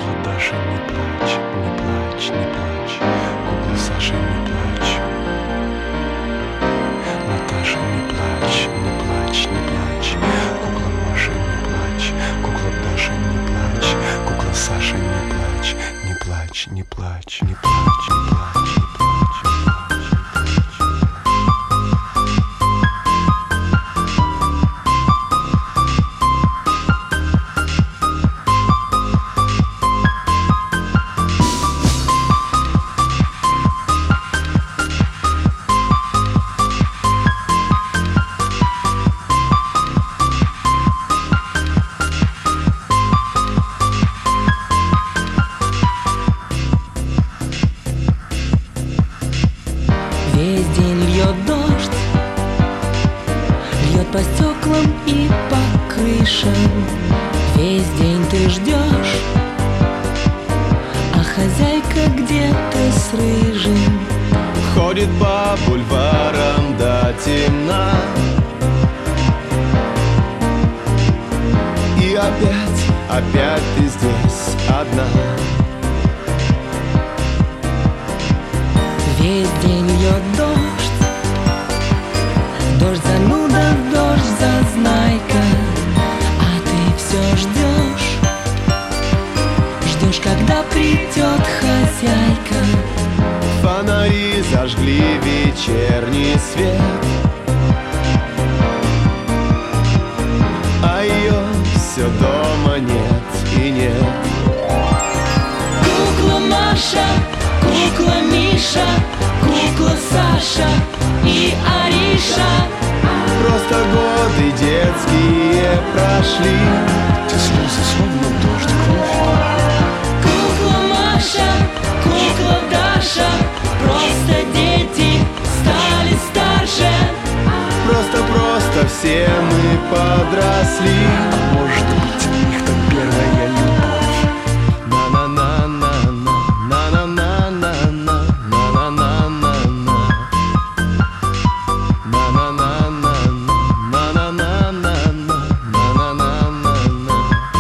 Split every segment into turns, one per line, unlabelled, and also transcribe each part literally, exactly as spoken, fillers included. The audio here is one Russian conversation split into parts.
Кукла Даша, не плачь, не плачь, не плачь. Кукла Саша, не плачь. Наташа, не плачь, не плачь, не плачь. Кукла Маша, не плачь. Кукла Даша, не плачь. Кукла Саша, не плачь. Не плачь, не плачь, не плачь, не плачь, не плачь, не плачь.
Весь день льет дождь, льет по стеклам и по крышам. Весь день ты ждешь, а хозяйка где-то с рыжим
ходит по бульварам до темна. И опять, опять ты здесь одна.
Весь день льет дождь, дождь зануда, дождь зазнайка, а ты все ждешь, ждешь, когда придет хозяйка.
Фонари зажгли вечерний свет, а ее все дома нет и нет.
Кукла Маша, кукла Миша, кукла Саша и Ариша.
Просто годы детские прошли.
Эти слезы словно дождь, кровь.
Кукла Маша, кукла Даша, просто дети стали старше.
Просто-просто все мы подросли.
А может быть, у них там первая любовь.
На-на-на-на-на, на-на-на-на-на, на-на-на-на-на, на-на-на-на-на, на-на-на-на-на, на-на-на-на-на.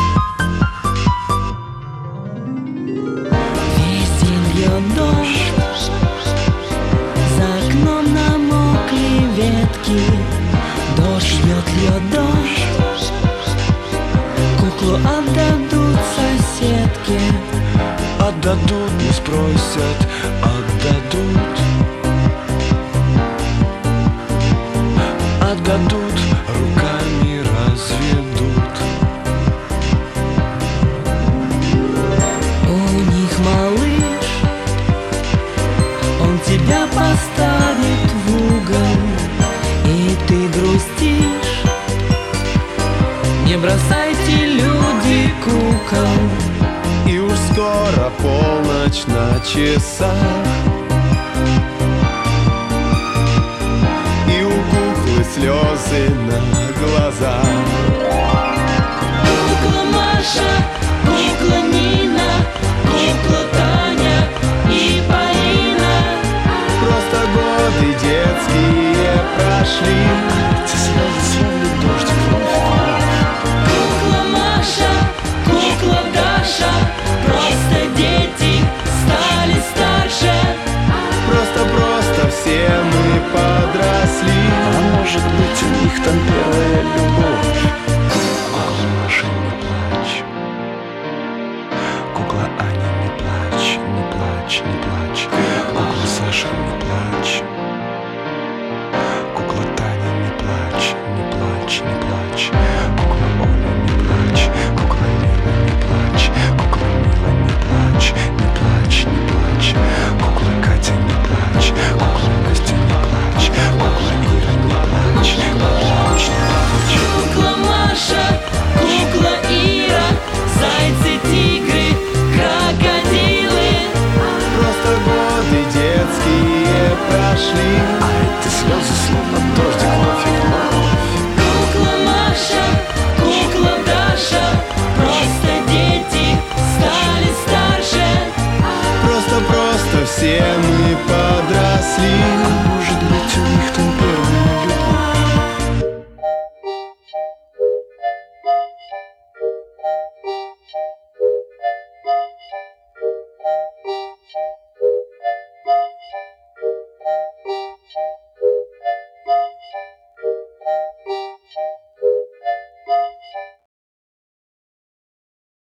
Весь день льет дождь, за окном намокли ветки. Дождь льет, льет дождь, куклу отдадут соседке.
Отдадут, не спросят, отдадут. Отдадут, руками разведут.
У них малыш, он тебя поставит в угол, и ты грустишь. Не бросайте, люди, кукол.
И уж скоро полночь на часах, и у куклы слезы на глазах.
Кукла Маша, кукла Нина, кукла Таня и Полина.
Просто годы детские прошли.
Эти слезы словно дождь, кровь.
Кукла Маша, кукла Даша, просто дети стали старше.
Просто-просто все мы подросли.
А может быть, у них там первая любовь. Кукла Маша, не плачь. Кукла Аня, не плачь, не плачь, не плачь. Кукла Саша, не плачь. Кукла Таня, не плачь, не плачь, не плачь. Кукла Оля, не плачь. Кукла Лена, не плачь. Кукла Мила, не плачь, не плачь, не плачь. Кукла Катя, не плачь. Кукла Настя, не плачь. Кукла Ира, не плачь, не плачь, не плачь.
Кукла Маша, кукла Ира, зайцы, тигры, крокодилы.
Просто годы детские прошли.
А эти слезы словно дождь, кровь и кровь.
Кукла Маша, кукла Даша, просто дети стали старше.
Просто-просто все мы подросли.